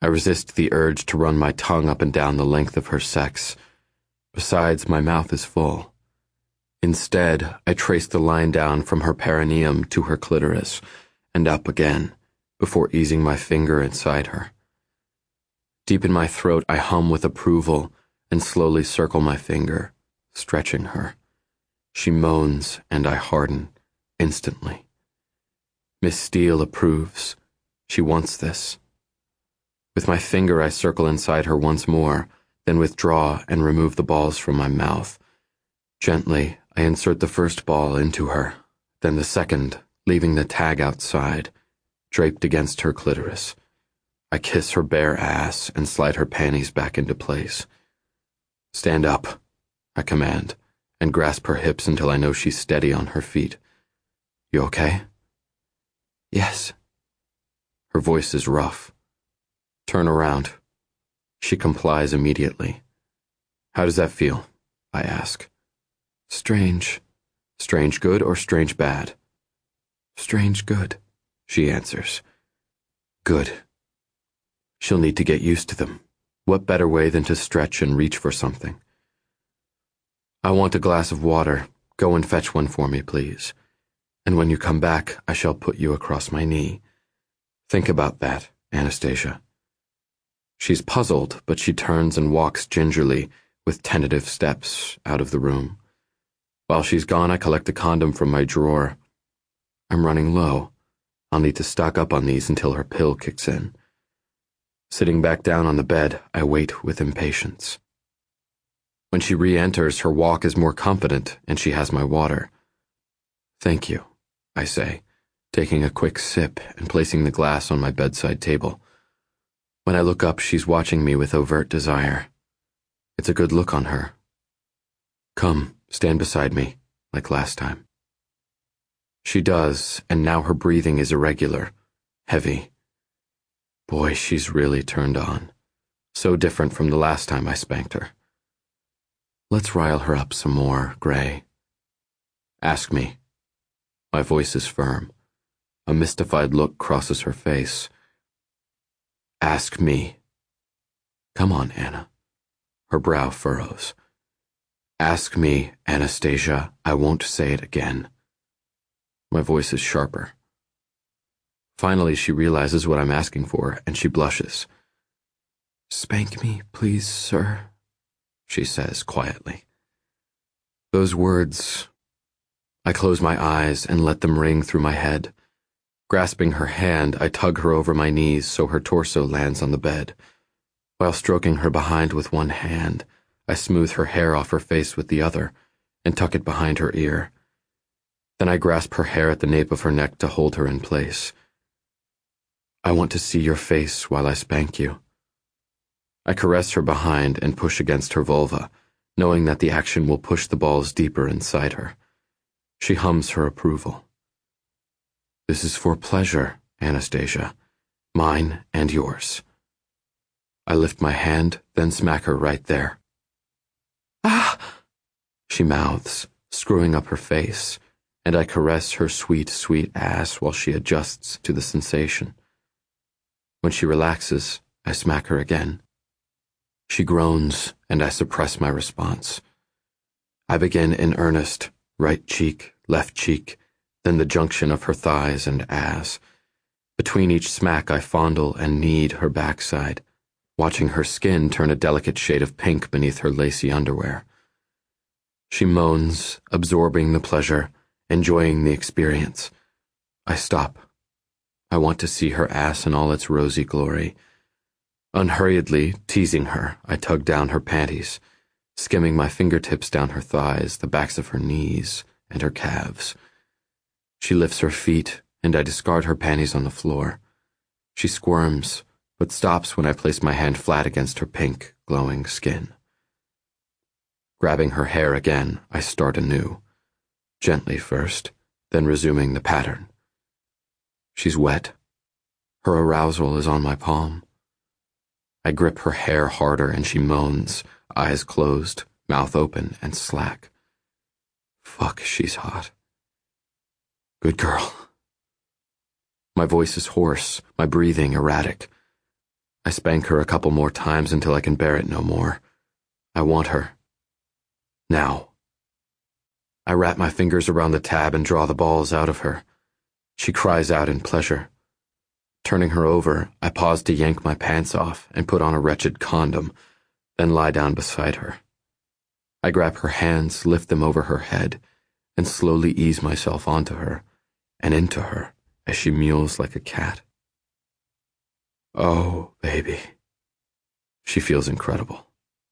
I resist the urge to run my tongue up and down the length of her sex. Besides, my mouth is full. Instead, I trace the line down from her perineum to her clitoris, and up again, before easing my finger inside her. Deep in my throat, I hum with approval and slowly circle my finger, stretching her. She moans, and I harden, instantly. Miss Steele approves. She wants this. With my finger, I circle inside her once more, then withdraw and remove the balls from my mouth. Gently, I insert the first ball into her, then the second, leaving the tag outside, draped against her clitoris. I kiss her bare ass and slide her panties back into place. Stand up, I command, and grasp her hips until I know she's steady on her feet. You okay? Yes. Her voice is rough. Turn around. She complies immediately. How does that feel? I ask. Strange. Strange good or strange bad? Strange good, she answers. Good. She'll need to get used to them. What better way than to stretch and reach for something? I want a glass of water. Go and fetch one for me, please. And when you come back, I shall put you across my knee. Think about that, Anastasia. She's puzzled, but she turns and walks gingerly, with tentative steps, out of the room. While she's gone, I collect a condom from my drawer. I'm running low. I'll need to stock up on these until her pill kicks in. Sitting back down on the bed, I wait with impatience. When she re-enters, her walk is more confident, and she has my water. Thank you, I say, taking a quick sip and placing the glass on my bedside table. When I look up, she's watching me with overt desire. It's a good look on her. Come, stand beside me, like last time. She does, and now her breathing is irregular, heavy. Boy, she's really turned on. So different from the last time I spanked her. Let's rile her up some more, Gray. Ask me. My voice is firm. A mystified look crosses her face. Ask me. Come on, Anna. Her brow furrows. Ask me, Anastasia. I won't say it again. My voice is sharper. Finally, she realizes what I'm asking for, and she blushes. Spank me, please, sir, she says quietly. Those words... I close my eyes and let them ring through my head. Grasping her hand, I tug her over my knees so her torso lands on the bed. While stroking her behind with one hand, I smooth her hair off her face with the other and tuck it behind her ear. Then I grasp her hair at the nape of her neck to hold her in place. I want to see your face while I spank you. I caress her behind and push against her vulva, knowing that the action will push the balls deeper inside her. She hums her approval. This is for pleasure, Anastasia. Mine and yours. I lift my hand, then smack her right there. Ah! She mouths, screwing up her face, and I caress her sweet, sweet ass while she adjusts to the sensation. When she relaxes, I smack her again. She groans, and I suppress my response. I begin in earnest, right cheek, left cheek, then the junction of her thighs and ass. Between each smack I fondle and knead her backside, watching her skin turn a delicate shade of pink beneath her lacy underwear. She moans, absorbing the pleasure, enjoying the experience. I stop. I want to see her ass in all its rosy glory. Unhurriedly, teasing her, I tug down her panties, skimming my fingertips down her thighs, the backs of her knees, and her calves. She lifts her feet, and I discard her panties on the floor. She squirms, but stops when I place my hand flat against her pink, glowing skin. Grabbing her hair again, I start anew. Gently first, then resuming the pattern. She's wet. Her arousal is on my palm. I grip her hair harder and she moans, eyes closed, mouth open and slack. Fuck, she's hot. Good girl. My voice is hoarse, my breathing erratic. I spank her a couple more times until I can bear it no more. I want her. Now. I wrap my fingers around the tab and draw the balls out of her. She cries out in pleasure. Turning her over, I pause to yank my pants off and put on a wretched condom, then lie down beside her. I grab her hands, lift them over her head, and slowly ease myself onto her and into her as she mews like a cat. Oh, baby. She feels incredible.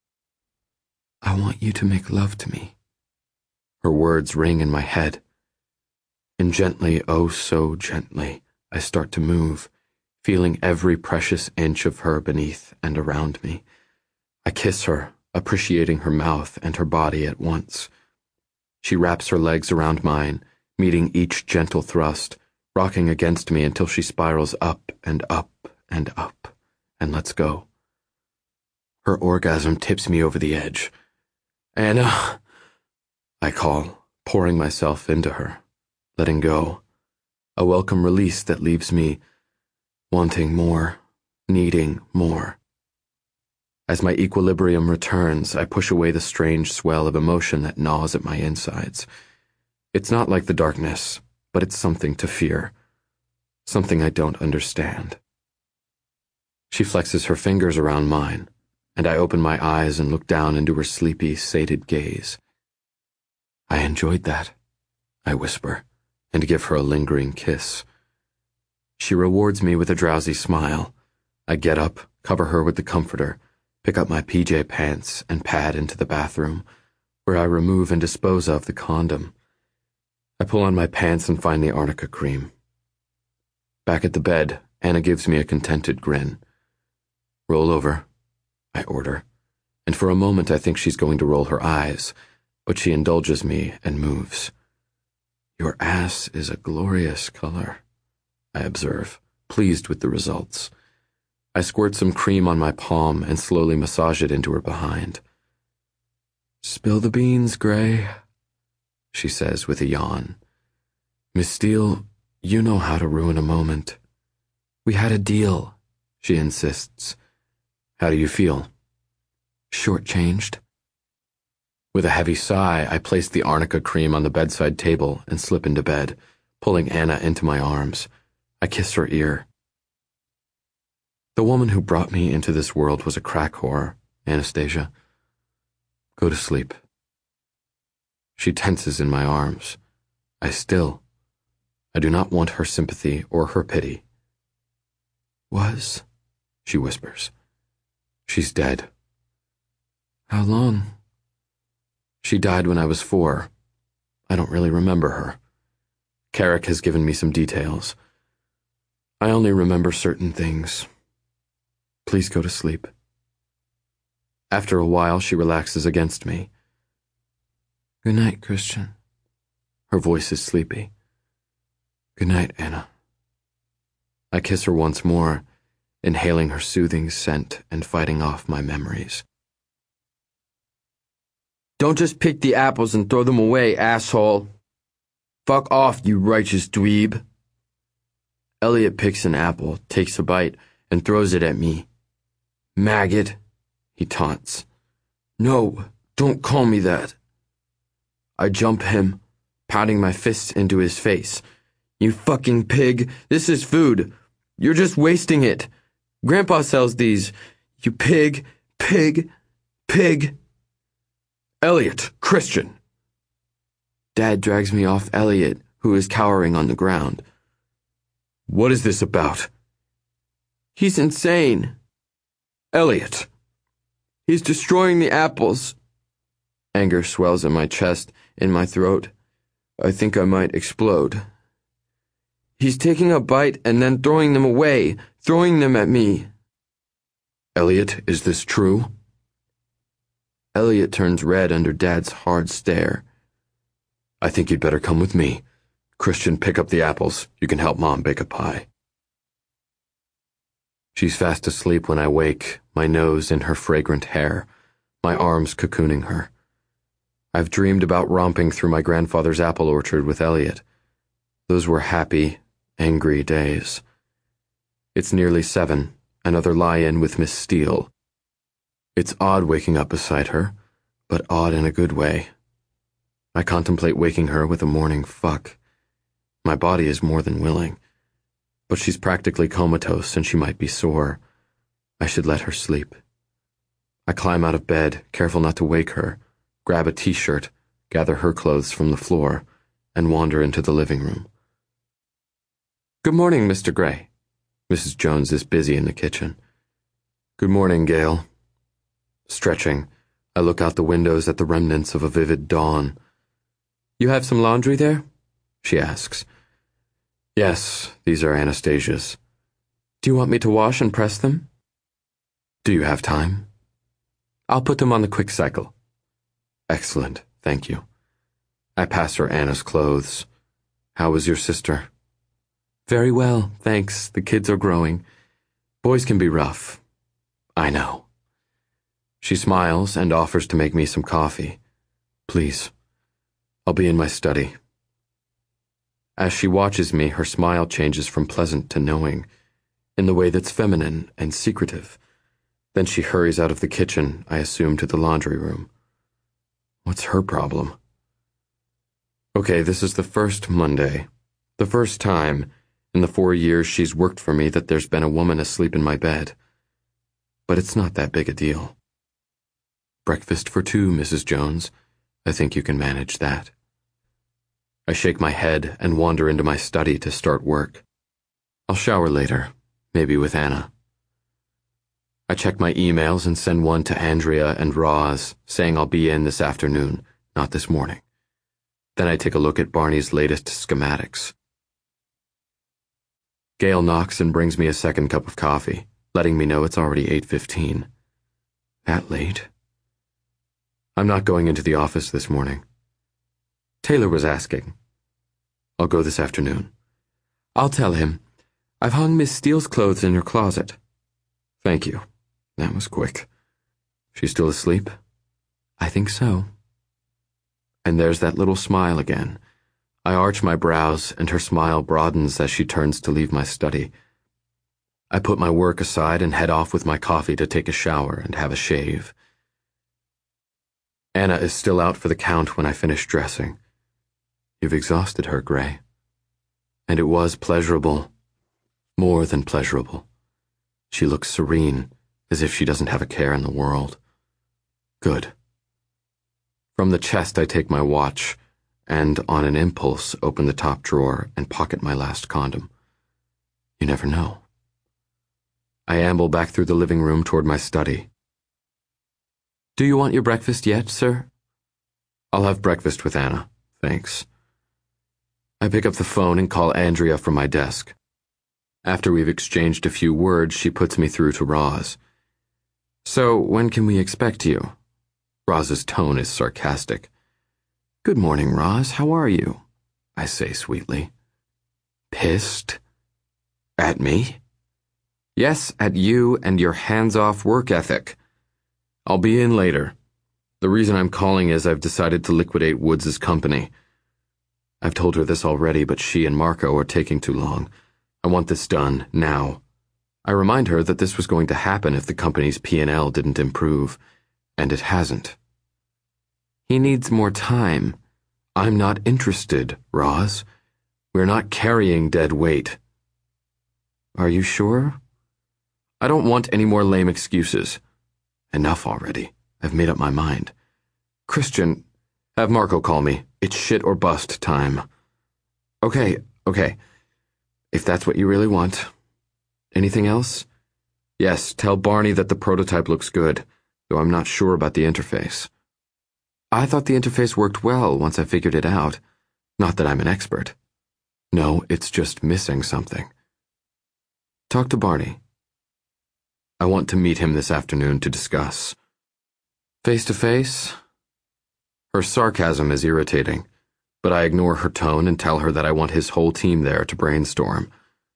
I want you to make love to me. Her words ring in my head. And gently, oh so gently, I start to move, feeling every precious inch of her beneath and around me. I kiss her, appreciating her mouth and her body at once. She wraps her legs around mine, meeting each gentle thrust, rocking against me until she spirals up and up and up, and lets go. Her orgasm tips me over the edge. Anna, I call, pouring myself into her, letting go. A welcome release that leaves me wanting more, needing more. As my equilibrium returns, I push away the strange swell of emotion that gnaws at my insides. It's not like the darkness, but it's something to fear. Something I don't understand. She flexes her fingers around mine, and I open my eyes and look down into her sleepy, sated gaze. I enjoyed that, I whisper, and give her a lingering kiss. She rewards me with a drowsy smile. I get up, cover her with the comforter, pick up my PJ pants, and pad into the bathroom, where I remove and dispose of the condom. I pull on my pants and find the arnica cream. Back at the bed, Anna gives me a contented grin. Roll over, I order, and for a moment I think she's going to roll her eyes, but she indulges me and moves. Your ass is a glorious color, I observe, pleased with the results. I squirt some cream on my palm and slowly massage it into her behind. Spill the beans, Gray, she says with a yawn. Miss Steele, you know how to ruin a moment. We had a deal, she insists. How do you feel? Shortchanged. With a heavy sigh, I place the arnica cream on the bedside table and slip into bed, pulling Anna into my arms. I kiss her ear. The woman who brought me into this world was a crack whore, Anastasia. Go to sleep. She tenses in my arms. I still. I do not want her sympathy or her pity. Was, she whispers. She's dead. How long? She died when I was 4. I don't really remember her. Carrick has given me some details. I only remember certain things. Please go to sleep. After a while, she relaxes against me. Good night, Christian. Her voice is sleepy. Good night, Anna. I kiss her once more, inhaling her soothing scent and fighting off my memories. Don't just pick the apples and throw them away, asshole. Fuck off, you righteous dweeb. Elliot picks an apple, takes a bite, and throws it at me. Maggot, he taunts. No, don't call me that. I jump him, pounding my fists into his face. You fucking pig, this is food. You're just wasting it. Grandpa sells these. You pig, pig, pig. Elliot, Christian. Dad drags me off Elliot, who is cowering on the ground. What is this about? He's insane. Elliot. He's destroying the apples. Anger swells in my chest, in my throat. I think I might explode. He's taking a bite and then throwing them away, throwing them at me. Elliot, is this true? Elliot turns red under Dad's hard stare. I think you'd better come with me. Christian, pick up the apples. You can help Mom bake a pie. She's fast asleep when I wake, my nose in her fragrant hair, my arms cocooning her. I've dreamed about romping through my grandfather's apple orchard with Elliot. Those were happy, angry days. It's nearly 7, another lie-in with Miss Steele. It's odd waking up beside her, but odd in a good way. I contemplate waking her with a morning fuck. My body is more than willing, but she's practically comatose and she might be sore. I should let her sleep. I climb out of bed, careful not to wake her, grab a t-shirt, gather her clothes from the floor, and wander into the living room. Good morning, Mr. Gray. Mrs. Jones is busy in the kitchen. Good morning, Gail. Stretching, I look out the windows at the remnants of a vivid dawn. You have some laundry there? She asks. Yes, these are Anastasia's. Do you want me to wash and press them? Do you have time? I'll put them on the quick cycle. Excellent, thank you. I pass her Anna's clothes. How is your sister? Very well, thanks. The kids are growing. Boys can be rough. I know. She smiles and offers to make me some coffee. Please. I'll be in my study. As she watches me, her smile changes from pleasant to knowing, in the way that's feminine and secretive. Then she hurries out of the kitchen, I assume to the laundry room. What's her problem? Okay, this is the first Monday. The first time in the 4 years she's worked for me that there's been a woman asleep in my bed. But it's not that big a deal. Breakfast for 2, Mrs. Jones. I think you can manage that. I shake my head and wander into my study to start work. I'll shower later, maybe with Anna. I check my emails and send one to Andrea and Roz, saying I'll be in this afternoon, not this morning. Then I take a look at Barney's latest schematics. Gail knocks and brings me a second cup of coffee, letting me know it's already 8:15. That late? I'm not going into the office this morning. Taylor was asking. I'll go this afternoon. I'll tell him. I've hung Miss Steele's clothes in your closet. Thank you. That was quick. She's still asleep? I think so. And there's that little smile again. I arch my brows, and her smile broadens as she turns to leave my study. I put my work aside and head off with my coffee to take a shower and have a shave. Anna is still out for the count when I finish dressing. You've exhausted her, Gray. And it was pleasurable. More than pleasurable. She looks serene, as if she doesn't have a care in the world. Good. From the chest I take my watch, and on an impulse open the top drawer and pocket my last condom. You never know. I amble back through the living room toward my study. Do you want your breakfast yet, sir? I'll have breakfast with Anna, thanks. I pick up the phone and call Andrea from my desk. After we've exchanged a few words, she puts me through to Roz. So, when can we expect you? Roz's tone is sarcastic. Good morning, Roz. How are you? I say sweetly. Pissed? At me? Yes, at you and your hands-off work ethic. I'll be in later. The reason I'm calling is I've decided to liquidate Woods' company. I've told her this already, but she and Marco are taking too long. I want this done, now. I remind her that this was going to happen if the company's P&L didn't improve, and it hasn't. He needs more time. I'm not interested, Roz. We're not carrying dead weight. Are you sure? I don't want any more lame excuses. Enough already. I've made up my mind. Christian, have Marco call me. It's shit or bust time. Okay. If that's what you really want. Anything else? Yes, tell Barney that the prototype looks good, though I'm not sure about the interface. I thought the interface worked well once I figured it out. Not that I'm an expert. No, it's just missing something. Talk to Barney. I want to meet him this afternoon to discuss. Face to face? Her sarcasm is irritating, but I ignore her tone and tell her that I want his whole team there to brainstorm.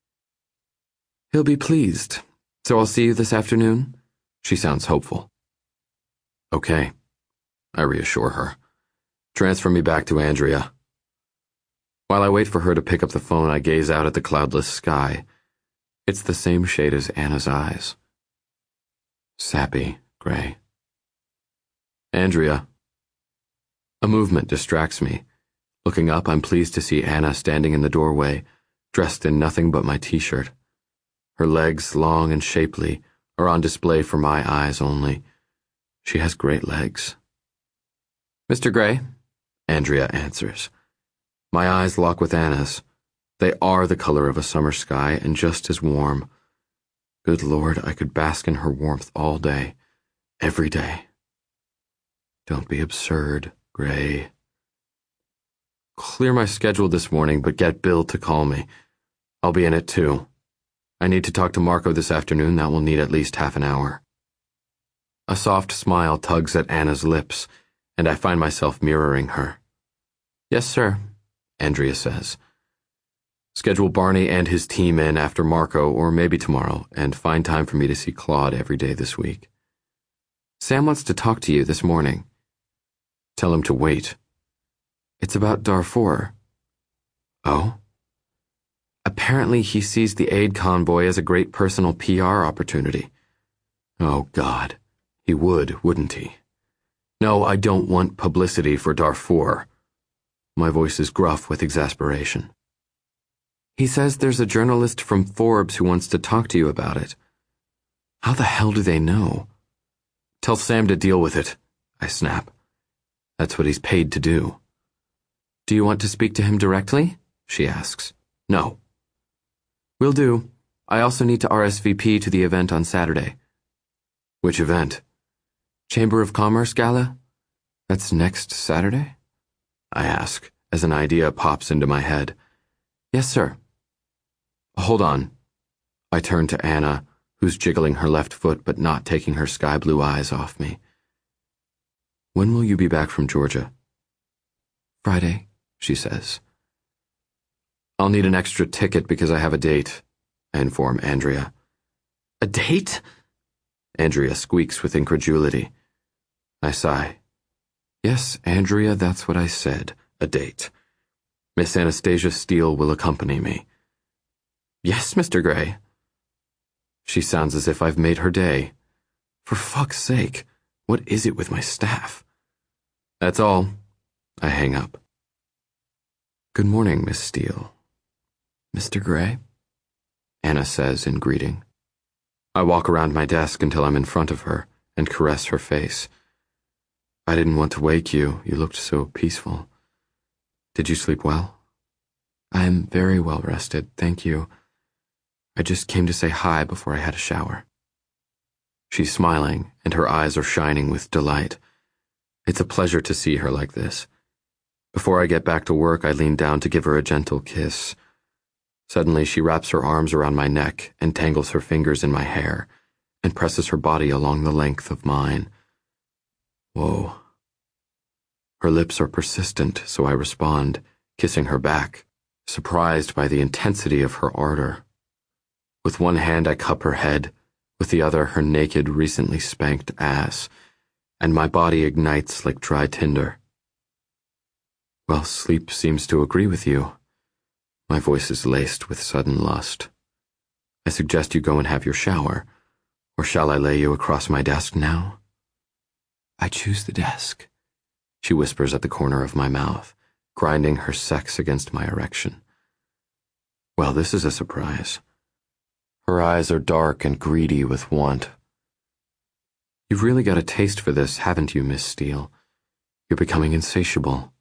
He'll be pleased, so I'll see you this afternoon? She sounds hopeful. Okay, I reassure her. Transfer me back to Andrea. While I wait for her to pick up the phone, I gaze out at the cloudless sky. It's the same shade as Anna's eyes. Sappy, gray. Andrea. A movement distracts me. Looking up, I'm pleased to see Anna standing in the doorway, dressed in nothing but my t-shirt. Her legs, long and shapely, are on display for my eyes only. She has great legs. Mr. Gray, Andrea answers. My eyes lock with Anna's. They are the color of a summer sky and just as warm. Good Lord, I could bask in her warmth all day, every day. Don't be absurd, Gray. Clear my schedule this morning, but get Bill to call me. I'll be in it too. I need to talk to Marco this afternoon. That will need at least half an hour. A soft smile tugs at Anna's lips, and I find myself mirroring her. Yes, sir, Andrea says. Schedule Barney and his team in after Marco, or maybe tomorrow, and find time for me to see Claude every day this week. Sam wants to talk to you this morning. Tell him to wait. It's about Darfur. Oh? Apparently he sees the aid convoy as a great personal PR opportunity. Oh, God. He would, wouldn't he? No, I don't want publicity for Darfur. My voice is gruff with exasperation. He says there's a journalist from Forbes who wants to talk to you about it. How the hell do they know? Tell Sam to deal with it, I snap. That's what he's paid to do. Do you want to speak to him directly? She asks. No. Will do. I also need to RSVP to the event on Saturday. Which event? Chamber of Commerce Gala? That's next Saturday? I ask, as an idea pops into my head. Yes, sir. Hold on. I turn to Anna, who's jiggling her left foot but not taking her sky-blue eyes off me. When will you be back from Georgia? Friday, she says. I'll need an extra ticket because I have a date, I inform Andrea. A date? Andrea squeaks with incredulity. I sigh. Yes, Andrea, that's what I said. A date. Miss Anastasia Steele will accompany me. Yes, Mr. Gray. She sounds as if I've made her day. For fuck's sake, what is it with my staff? That's all. I hang up. Good morning, Miss Steele. Mr. Gray? Anna says in greeting. I walk around my desk until I'm in front of her and caress her face. I didn't want to wake you. You looked so peaceful. Did you sleep well? I'm very well rested, thank you. I just came to say hi before I had a shower. She's smiling, and her eyes are shining with delight. It's a pleasure to see her like this. Before I get back to work, I lean down to give her a gentle kiss. Suddenly, she wraps her arms around my neck and tangles her fingers in my hair and presses her body along the length of mine. Whoa. Her lips are persistent, so I respond, kissing her back, surprised by the intensity of her ardor. With one hand I cup her head, with the other her naked, recently spanked ass, and my body ignites like dry tinder. Well, sleep seems to agree with you. My voice is laced with sudden lust. I suggest you go and have your shower, or shall I lay you across my desk now? I choose the desk, she whispers at the corner of my mouth, grinding her sex against my erection. Well, this is a surprise. Her eyes are dark and greedy with want. You've really got a taste for this, haven't you, Miss Steele? You're becoming insatiable.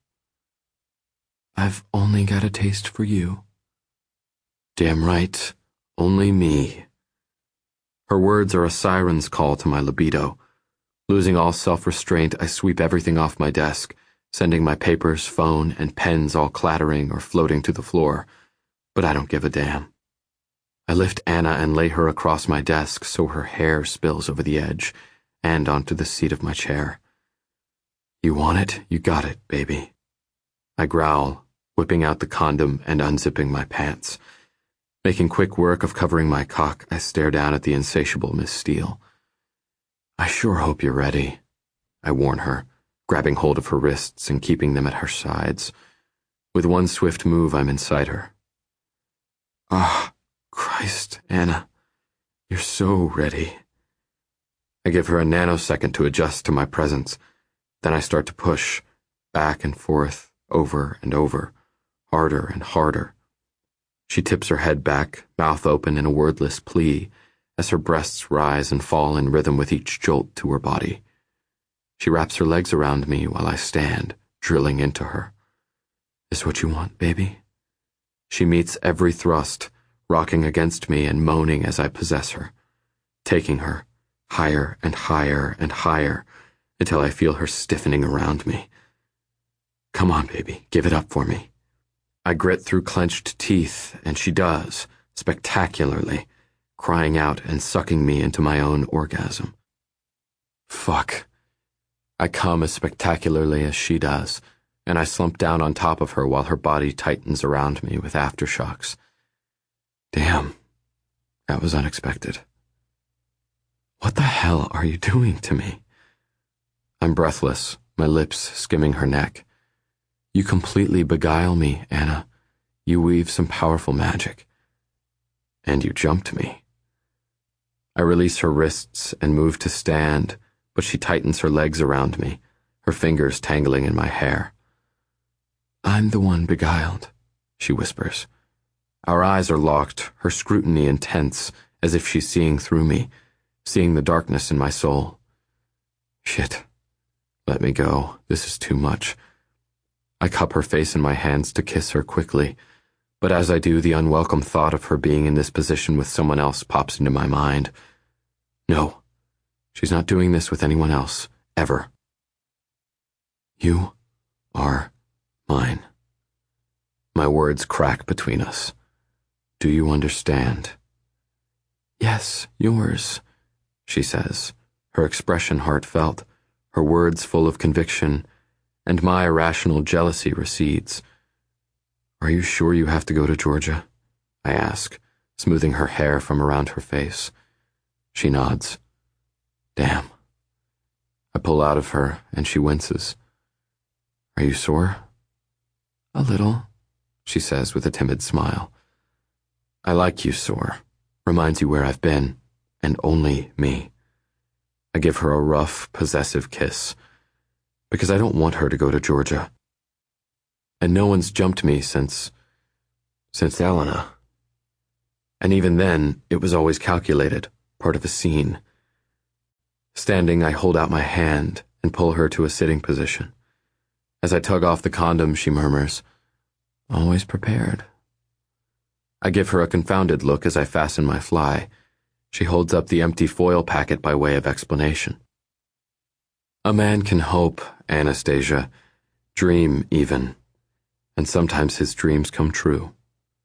I've only got a taste for you. Damn right, only me. Her words are a siren's call to my libido. Losing all self-restraint, I sweep everything off my desk, sending my papers, phone, and pens all clattering or floating to the floor. But I don't give a damn. I lift Anna and lay her across my desk so her hair spills over the edge and onto the seat of my chair. You want it, you got it, baby. I growl, whipping out the condom and unzipping my pants. Making quick work of covering my cock, I stare down at the insatiable Miss Steele. I sure hope you're ready, I warn her, grabbing hold of her wrists and keeping them at her sides. With one swift move, I'm inside her. Ah, Christ, Anna, you're so ready. I give her a nanosecond to adjust to my presence. Then I start to push, back and forth, over and over, harder and harder. She tips her head back, mouth open in a wordless plea, as her breasts rise and fall in rhythm with each jolt to her body. She wraps her legs around me while I stand, drilling into her. Is what you want, baby? She meets every thrust, rocking against me and moaning as I possess her, taking her higher and higher and higher until I feel her stiffening around me. Come on, baby, give it up for me. I grit through clenched teeth, and she does, spectacularly, crying out and sucking me into my own orgasm. Fuck. I come as spectacularly as she does, and I slump down on top of her while her body tightens around me with aftershocks. Damn, that was unexpected. What the hell are you doing to me? I'm breathless, my lips skimming her neck. You completely beguile me, Anna. You weave some powerful magic. And you jumped me. I release her wrists and move to stand, but she tightens her legs around me, her fingers tangling in my hair. I'm the one beguiled, she whispers. Our eyes are locked, her scrutiny intense, as if she's seeing through me, seeing the darkness in my soul. Shit. Let me go. This is too much. I cup her face in my hands to kiss her quickly, but as I do, the unwelcome thought of her being in this position with someone else pops into my mind. No, she's not doing this with anyone else, ever. You are mine. My words crack between us. Do you understand? Yes, yours, she says, her expression heartfelt, her words full of conviction, and my irrational jealousy recedes. Are you sure you have to go to Georgia? I ask, smoothing her hair from around her face. She nods. Damn. I pull out of her, and she winces. Are you sore? A little, she says with a timid smile. I like you sore. Reminds you where I've been, and only me. I give her a rough, possessive kiss, because I don't want her to go to Georgia. And no one's jumped me since Elena. And even then, it was always calculated, part of a scene. Standing, I hold out my hand and pull her to a sitting position. As I tug off the condom, she murmurs, always prepared. I give her a confounded look as I fasten my fly. She holds up the empty foil packet by way of explanation. A man can hope, Anastasia, dream even, and sometimes his dreams come true.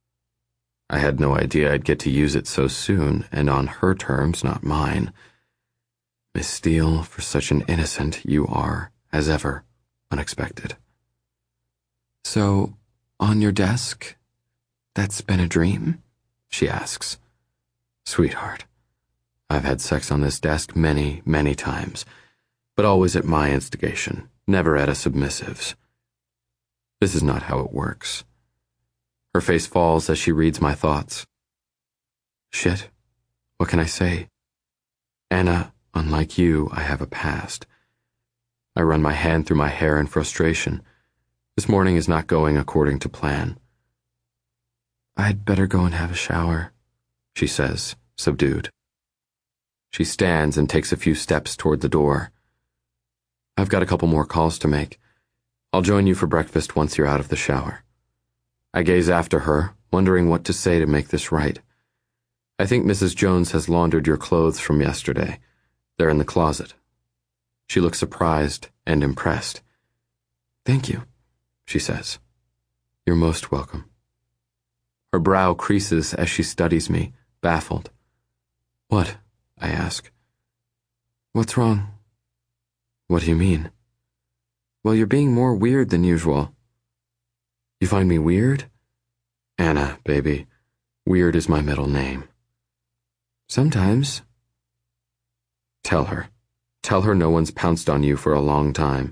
I had no idea I'd get to use it so soon, and on her terms, not mine. Miss Steele, for such an innocent, you are, as ever, unexpected. So, on your desk, that's been a dream? She asks. Sweetheart, I've had sex on this desk many, many times, but always at my instigation, never at a submissive's. This is not how it works. Her face falls as she reads my thoughts. Shit, what can I say? Anna, unlike you, I have a past. I run my hand through my hair in frustration. This morning is not going according to plan. I'd better go and have a shower, she says, subdued. She stands and takes a few steps toward the door. I've got a couple more calls to make. I'll join you for breakfast once you're out of the shower. I gaze after her, wondering what to say to make this right. I think Mrs. Jones has laundered your clothes from yesterday. They're in the closet. She looks surprised and impressed. Thank you, she says. You're most welcome. Her brow creases as she studies me, baffled. What? I ask. What's wrong? What do you mean? Well, you're being more weird than usual. You find me weird? Anna, baby. Weird is my middle name. Sometimes. Tell her. Tell her no one's pounced on you for a long time.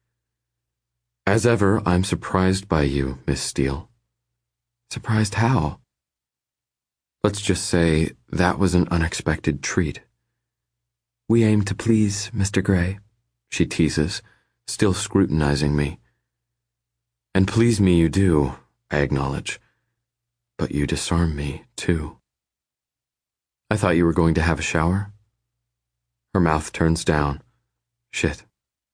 As ever, I'm surprised by you, Miss Steele. Surprised how? Let's just say that was an unexpected treat. We aim to please, Mr. Gray, she teases, still scrutinizing me. And please me you do, I acknowledge. But you disarm me, too. I thought you were going to have a shower? Her mouth turns down. Shit.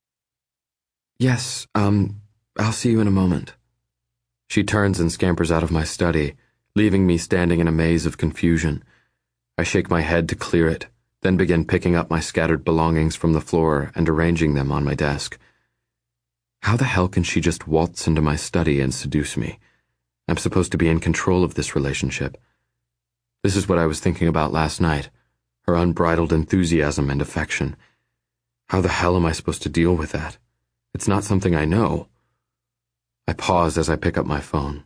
Yes, I'll see you in a moment. She turns and scampers out of my study, leaving me standing in a maze of confusion. I shake my head to clear it, then begin picking up my scattered belongings from the floor and arranging them on my desk. How the hell can she just waltz into my study and seduce me? I'm supposed to be in control of this relationship. This is what I was thinking about last night, her unbridled enthusiasm and affection. How the hell am I supposed to deal with that? It's not something I know. I pause as I pick up my phone.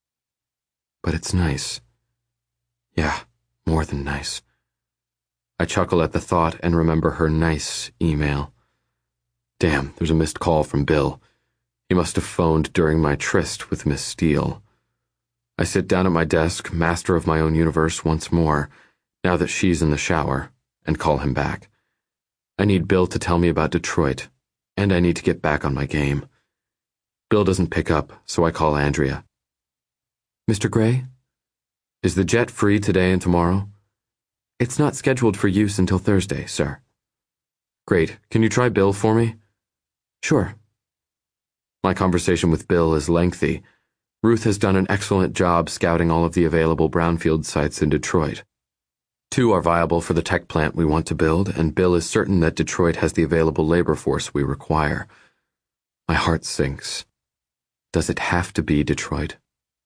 But it's nice. Yeah, more than nice. I chuckle at the thought and remember her nice email. Damn, there's a missed call from Bill. He must have phoned during my tryst with Miss Steele. I sit down at my desk, master of my own universe once more, now that she's in the shower, and call him back. I need Bill to tell me about Detroit, and I need to get back on my game. Bill doesn't pick up, so I call Andrea. Mr. Gray? Is the jet free today and tomorrow? It's not scheduled for use until Thursday, sir. Great. Can you try Bill for me? Sure. My conversation with Bill is lengthy. Ruth has done an excellent job scouting all of the available brownfield sites in Detroit. 2 are viable for the tech plant we want to build, and Bill is certain that Detroit has the available labor force we require. My heart sinks. Does it have to be Detroit?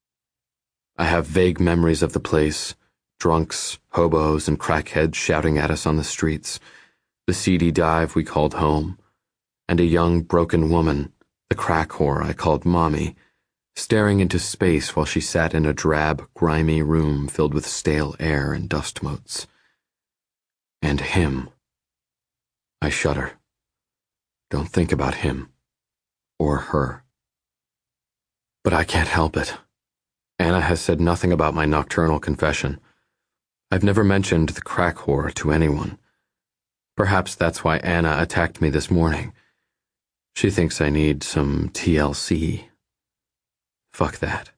I have vague memories of the place, drunks, hobos, and crackheads shouting at us on the streets, the seedy dive we called home, and a young, broken woman, the crack whore I called Mommy, staring into space while she sat in a drab, grimy room filled with stale air and dust motes. And him. I shudder. Don't think about him. Or her. But I can't help it. Anna has said nothing about my nocturnal confession. I've never mentioned the crack whore to anyone. Perhaps that's why Anna attacked me this morning. She thinks I need some TLC. Fuck that.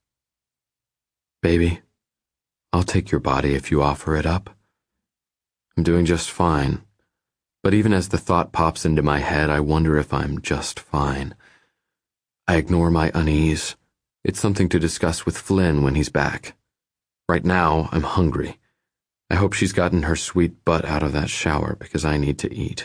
Baby, I'll take your body if you offer it up. I'm doing just fine, but even as the thought pops into my head, I wonder if I'm just fine. I ignore my unease. It's something to discuss with Flynn when he's back. Right now, I'm hungry. I hope she's gotten her sweet butt out of that shower because I need to eat.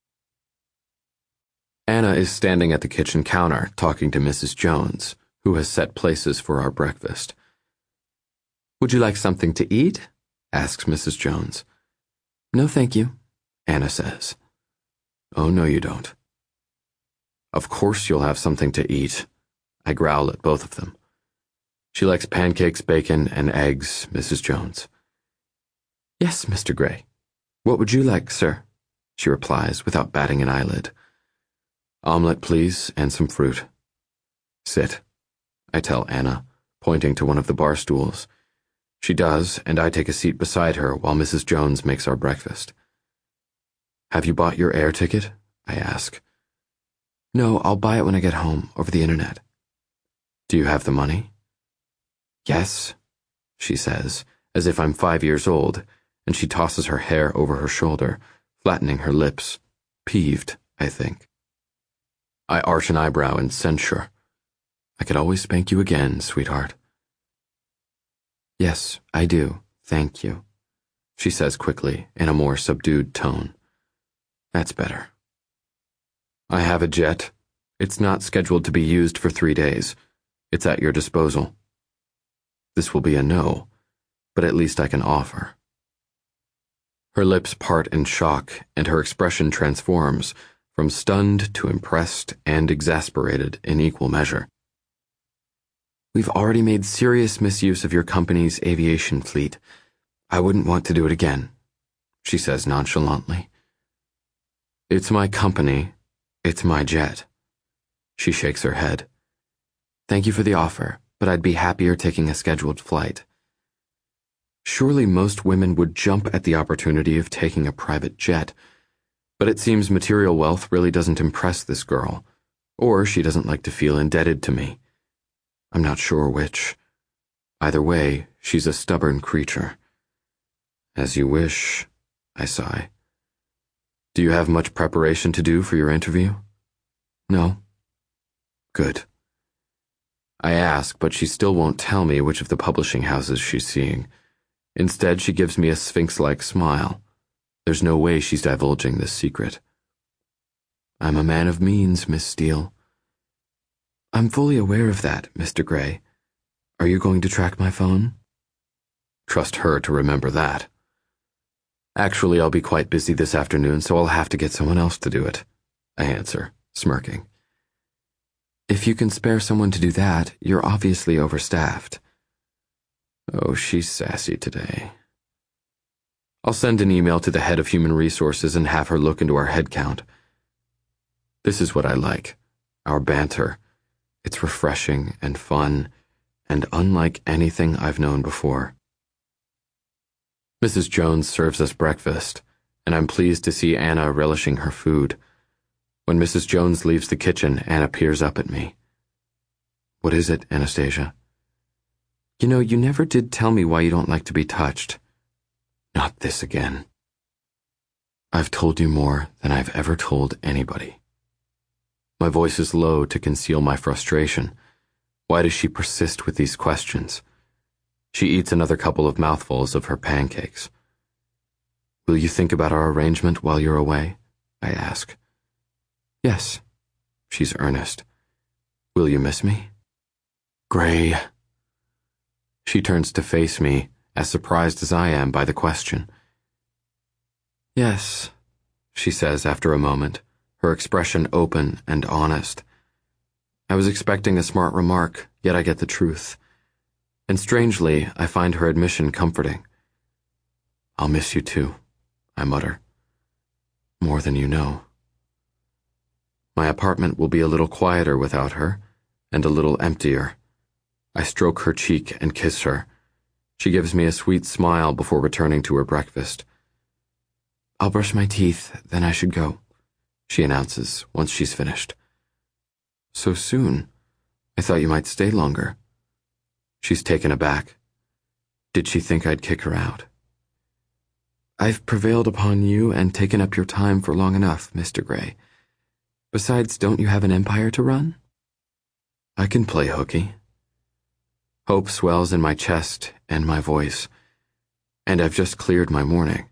Anna is standing at the kitchen counter talking to Mrs. Jones, who has set places for our breakfast. Would you like something to eat? Asks Mrs. Jones. No, thank you, Anna says. Oh, no, you don't. Of course you'll have something to eat. I growl at both of them. She likes pancakes, bacon, and eggs, Mrs. Jones. Yes, Mr. Gray. What would you like, sir? She replies without batting an eyelid. Omelette, please, and some fruit. Sit, I tell Anna, pointing to one of the bar stools. She does, and I take a seat beside her while Mrs. Jones makes our breakfast. Have you bought your air ticket? I ask. No, I'll buy it when I get home, over the internet. Do you have the money? Yes, she says, as if I'm 5 years old, and she tosses her hair over her shoulder, flattening her lips, peeved, I think. I arch an eyebrow in censure. I could always spank you again, sweetheart. Yes, I do, thank you, she says quickly, in a more subdued tone. That's better. I have a jet. It's not scheduled to be used for 3 days. It's at your disposal. This will be a no, but at least I can offer. Her lips part in shock, and her expression transforms, from stunned to impressed and exasperated in equal measure. We've already made serious misuse of your company's aviation fleet. I wouldn't want to do it again, she says nonchalantly. It's my company. It's my jet. She shakes her head. Thank you for the offer, but I'd be happier taking a scheduled flight. Surely most women would jump at the opportunity of taking a private jet, but it seems material wealth really doesn't impress this girl, or she doesn't like to feel indebted to me. I'm not sure which. Either way, she's a stubborn creature. As you wish, I sigh. Do you have much preparation to do for your interview? No. Good. I ask, but she still won't tell me which of the publishing houses she's seeing. Instead, she gives me a sphinx-like smile. There's no way she's divulging this secret. I'm a man of means, Miss Steele. I'm fully aware of that, Mr. Gray. Are you going to track my phone? Trust her to remember that. Actually, I'll be quite busy this afternoon, so I'll have to get someone else to do it, I answer, smirking. If you can spare someone to do that, you're obviously overstaffed. Oh, she's sassy today. I'll send an email to the head of human resources and have her look into our head count. This is what I like, our banter. It's refreshing and fun, and unlike anything I've known before. Mrs. Jones serves us breakfast, and I'm pleased to see Anna relishing her food. When Mrs. Jones leaves the kitchen, Anna peers up at me. What is it, Anastasia? You know, you never did tell me why you don't like to be touched. Not this again. I've told you more than I've ever told anybody. My voice is low to conceal my frustration. Why does she persist with these questions? She eats another couple of mouthfuls of her pancakes. Will you think about our arrangement while you're away? I ask. Yes. She's earnest. Will you miss me? Gray. She turns to face me, as surprised as I am by the question. Yes, she says after a moment, her expression open and honest. I was expecting a smart remark, yet I get the truth. And strangely, I find her admission comforting. I'll miss you too, I mutter. More than you know. My apartment will be a little quieter without her, and a little emptier. I stroke her cheek and kiss her. She gives me a sweet smile before returning to her breakfast. I'll brush my teeth, then I should go, she announces once she's finished. So soon? I thought you might stay longer. She's taken aback. Did she think I'd kick her out? I've prevailed upon you and taken up your time for long enough, Mr. Gray. Besides, don't you have an empire to run? I can play hooky. Hope swells in my chest and my voice, and I've just cleared my morning.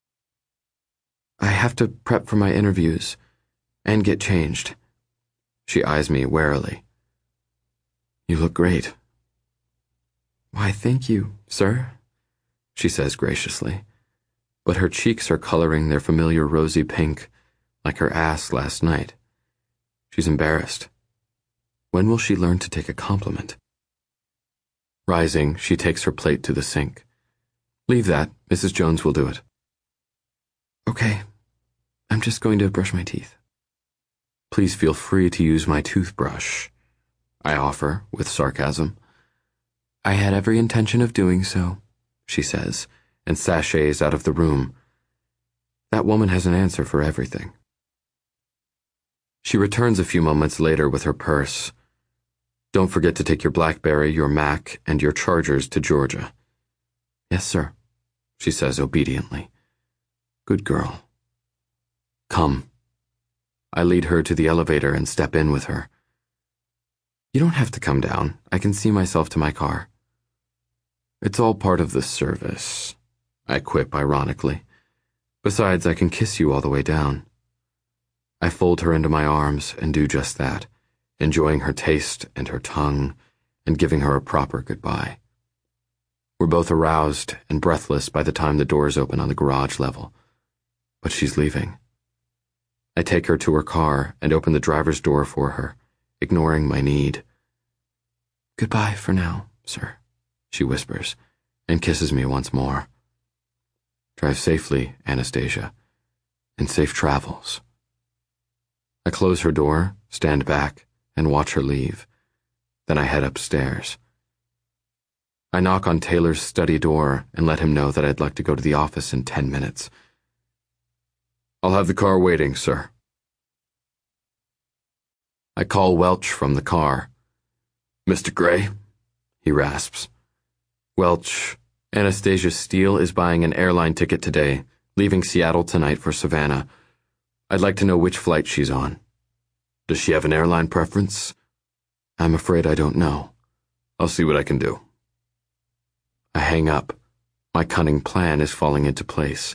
I have to prep for my interviews and get changed. She eyes me warily. You look great. Why, thank you, sir, she says graciously, but her cheeks are coloring their familiar rosy pink, like her ass last night. She's embarrassed. When will she learn to take a compliment? Rising, she takes her plate to the sink. Leave that, Mrs. Jones will do it. Okay, I'm just going to brush my teeth. Please feel free to use my toothbrush, I offer with sarcasm. I had every intention of doing so, she says, and sachets out of the room. That woman has an answer for everything. She returns a few moments later with her purse. Don't forget to take your BlackBerry, your Mac, and your chargers to Georgia. Yes, sir, she says obediently. Good girl. Come. I lead her to the elevator and step in with her. You don't have to come down. I can see myself to my car. It's all part of the service, I quip ironically. Besides, I can kiss you all the way down. I fold her into my arms and do just that, enjoying her taste and her tongue, and giving her a proper goodbye. We're both aroused and breathless by the time the doors open on the garage level. But she's leaving. I take her to her car and open the driver's door for her, ignoring my need. Goodbye for now, sir, she whispers, and kisses me once more. Drive safely, Anastasia, and safe travels. I close her door, stand back, and watch her leave. Then I head upstairs. I knock on Taylor's study door and let him know that I'd like to go to the office in 10 minutes. I'll have the car waiting, sir. I call Welch from the car. Mr. Gray, he rasps. Welch, Anastasia Steele is buying an airline ticket today, leaving Seattle tonight for Savannah. I'd like to know which flight she's on. Does she have an airline preference? I'm afraid I don't know. I'll see what I can do. I hang up. My cunning plan is falling into place.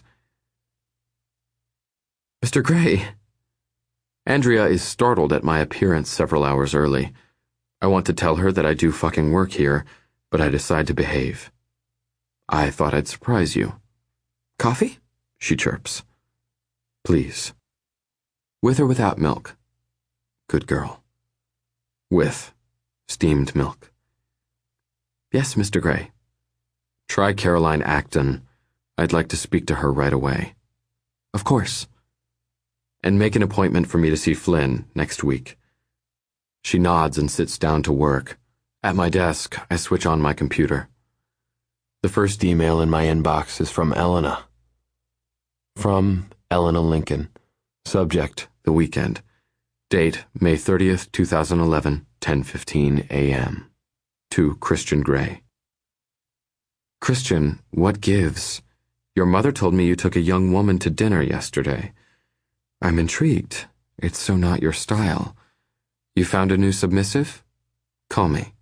Mr. Gray. Andrea is startled at my appearance several hours early. I want to tell her that I do fucking work here, but I decide to behave. I thought I'd surprise you. Coffee? She chirps. Please. With or without milk? Good girl. With steamed milk. Yes, Mr. Gray. Try Caroline Acton. I'd like to speak to her right away. Of course. And make an appointment for me to see Flynn next week. She nods and sits down to work. At my desk, I switch on my computer. The first email in my inbox is from Elena. From Elena Lincoln. Subject, the weekend. Date, May 30th, 2011, 10:15 a.m. To Christian Gray. Christian, what gives? Your mother told me you took a young woman to dinner yesterday. I'm intrigued. It's so not your style. You found a new submissive? Call me.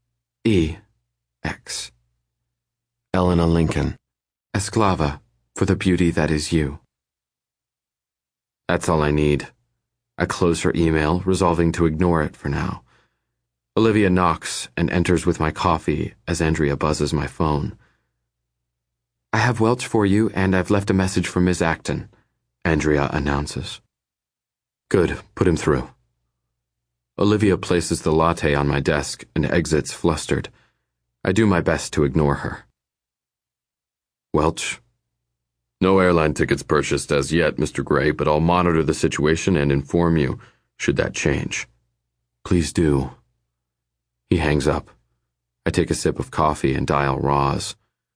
E.X. Elena Lincoln. Esclava, for the beauty that is you. That's all I need. I close her email, resolving to ignore it for now. Olivia knocks and enters with my coffee as Andrea buzzes my phone. I have Welch for you, and I've left a message for Ms. Acton, Andrea announces. Good, put him through. Olivia places the latte on my desk and exits flustered. I do my best to ignore her. Welch. No airline tickets purchased as yet, Mr. Gray, but I'll monitor the situation and inform you, should that change. Please do. He hangs up. I take a sip of coffee and dial Roz.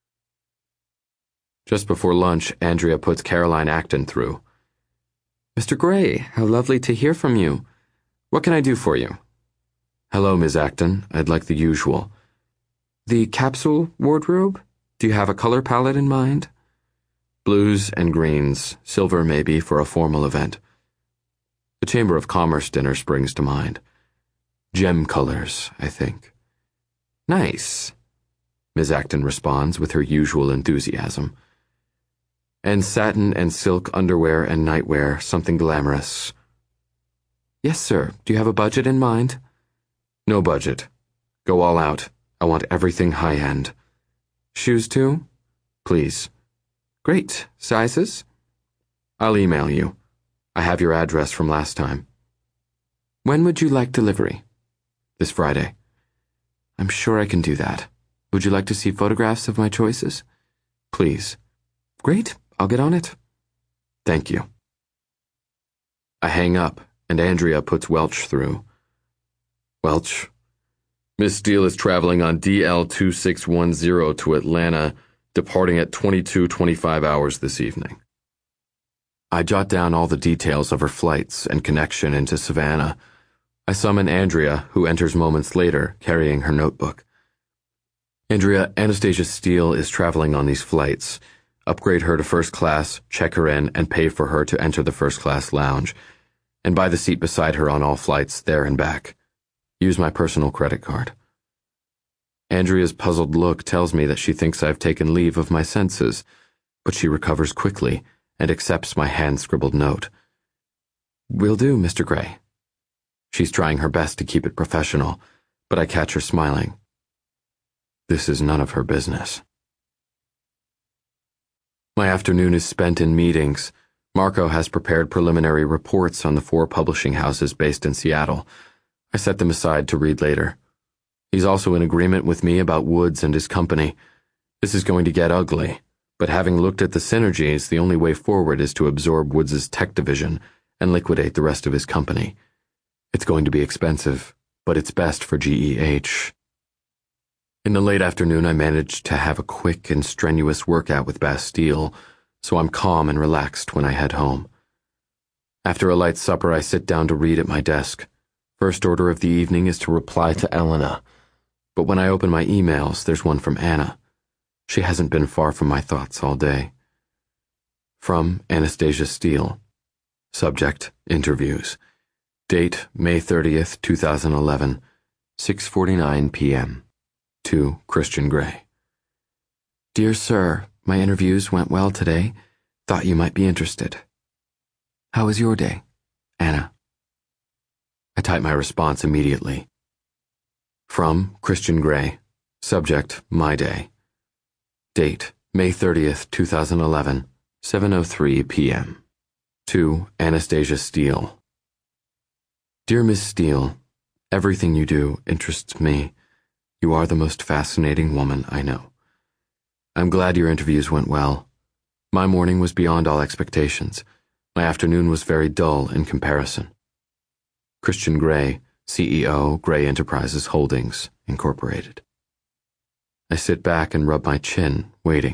Just before lunch, Andrea puts Caroline Acton through. Mr. Gray, how lovely to hear from you. What can I do for you? Hello, Ms. Acton. I'd like the usual. The capsule wardrobe? Do you have a color palette in mind? Blues and greens, silver maybe for a formal event. The Chamber of Commerce dinner springs to mind. Gem colors, I think. Nice, Ms. Acton responds with her usual enthusiasm. And satin and silk underwear and nightwear, something glamorous. Yes, sir. Do you have a budget in mind? No budget. Go all out. I want everything high-end. Shoes too? Please. Great. Sizes? I'll email you. I have your address from last time. When would you like delivery? This Friday. I'm sure I can do that. Would you like to see photographs of my choices? Please. Great. I'll get on it. Thank you. I hang up, and Andrea puts Welch through. Welch. Miss Steele is traveling on DL2610 to Atlanta, departing at 22:25 hours this evening. I jot down all the details of her flights and connection into Savannah. I summon Andrea, who enters moments later, carrying her notebook. Andrea, Anastasia Steele is traveling on these flights. Upgrade her to first class, check her in, and pay for her to enter the first class lounge. And buy the seat beside her on all flights, there and back. Use my personal credit card. Andrea's puzzled look tells me that she thinks I've taken leave of my senses, but she recovers quickly and accepts my hand-scribbled note. Will do, Mr. Gray. She's trying her best to keep it professional, but I catch her smiling. This is none of her business. My afternoon is spent in meetings. Marco has prepared preliminary reports on the 4 publishing houses based in Seattle. I set them aside to read later. He's also in agreement with me about Woods and his company. This is going to get ugly, but having looked at the synergies, the only way forward is to absorb Woods' tech division and liquidate the rest of his company. It's going to be expensive, but it's best for GEH. In the late afternoon, I managed to have a quick and strenuous workout with Bastille, so I'm calm and relaxed when I head home. After a light supper, I sit down to read at my desk. First order of the evening is to reply to Elena, but when I open my emails, there's one from Anna. She hasn't been far from my thoughts all day. From Anastasia Steele. Subject, interviews. Date, May 30th, 2011, 6:49 p.m. To Christian Grey. Dear Sir, my interviews went well today. Thought you might be interested. How was your day? Anna. I type my response immediately. From Christian Grey. Subject, my day. Date, May 30th, 2011, 7:03 p.m. To Anastasia Steele. Dear Miss Steele, everything you do interests me. You are the most fascinating woman I know. I'm glad your interviews went well. My morning was beyond all expectations. My afternoon was very dull in comparison. Christian Grey, CEO, Grey Enterprises Holdings, Incorporated. I sit back and rub my chin, waiting.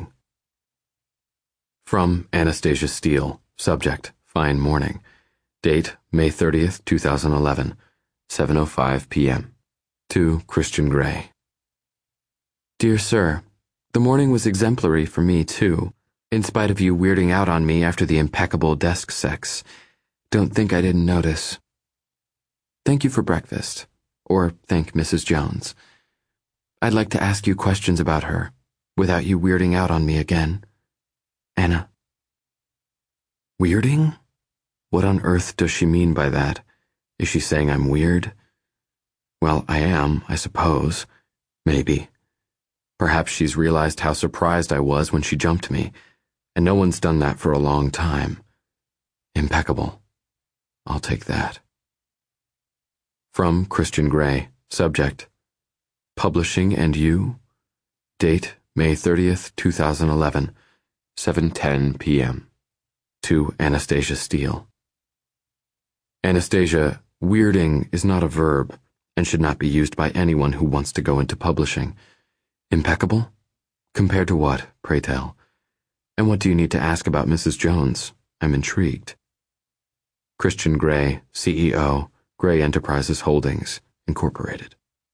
From Anastasia Steele. Subject, fine morning. Date, May 30th, 2011, 7:05 p.m. To Christian Grey. Dear Sir, the morning was exemplary for me, too, in spite of you weirding out on me after the impeccable desk sex. Don't think I didn't notice. Thank you for breakfast. Or thank Mrs. Jones. I'd like to ask you questions about her, without you weirding out on me again. Anna. Weirding? What on earth does she mean by that? Is she saying I'm weird? Well, I am, I suppose. Maybe. Perhaps she's realized how surprised I was when she jumped me, and no one's done that for a long time. Impeccable. I'll take that. From Christian Grey. Subject, Publishing and You. Date, May 30th, 2011, 7:10 p.m. To Anastasia Steele. Anastasia, weirding is not a verb and should not be used by anyone who wants to go into publishing. Impeccable? Compared to what, pray tell? And what do you need to ask about Mrs. Jones? I'm intrigued. Christian Grey, CEO, Grey Enterprises Holdings, Incorporated.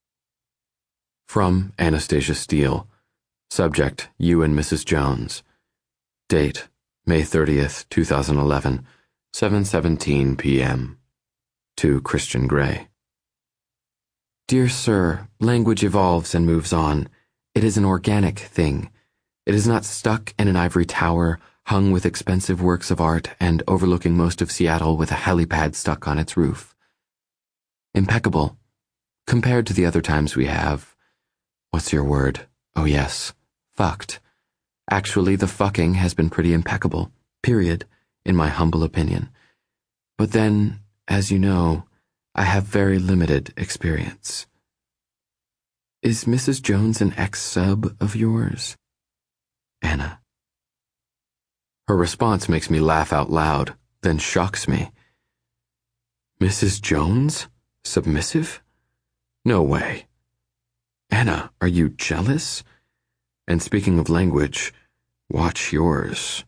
From Anastasia Steele. Subject, You and Mrs. Jones. Date, May 30th, 2011, 7:17 p.m. To Christian Grey. Dear Sir, language evolves and moves on. It is an organic thing. It is not stuck in an ivory tower, hung with expensive works of art and overlooking most of Seattle with a helipad stuck on its roof. Impeccable. Compared to the other times we have, what's your word? Oh yes, fucked. Actually, the fucking has been pretty impeccable, period, in my humble opinion. But then, as you know, I have very limited experience. Is Mrs. Jones an ex-sub of yours? Anna. Her response makes me laugh out loud, then shocks me. Mrs. Jones? Submissive? No way. Anna, are you jealous? And speaking of language, watch yours.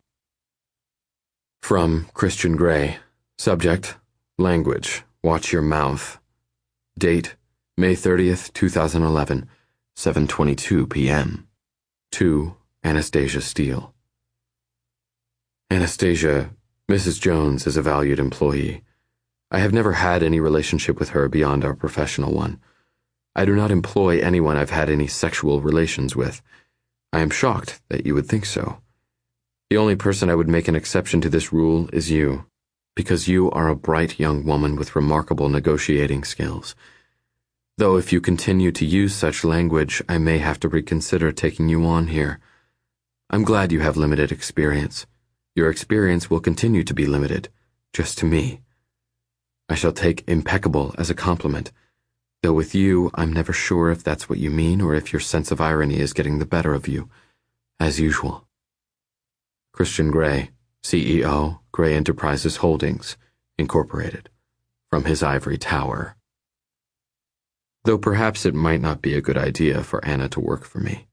From Christian Grey. Subject, Language, watch your mouth. Date, May 30th, 2011, 7:22 p.m. To Anastasia Steele. Anastasia, Mrs. Jones is a valued employee. I have never had any relationship with her beyond our professional one. I do not employ anyone I've had any sexual relations with. I am shocked that you would think so. The only person I would make an exception to this rule is you, because you are a bright young woman with remarkable negotiating skills. Though if you continue to use such language, I may have to reconsider taking you on here. I'm glad you have limited experience. Your experience will continue to be limited, just to me. I shall take impeccable as a compliment, though with you I'm never sure if that's what you mean or if your sense of irony is getting the better of you, as usual. Christian Grey, CEO, Grey Enterprises Holdings, Incorporated, from his ivory tower. though perhaps it might not be a good idea for Anna to work for me.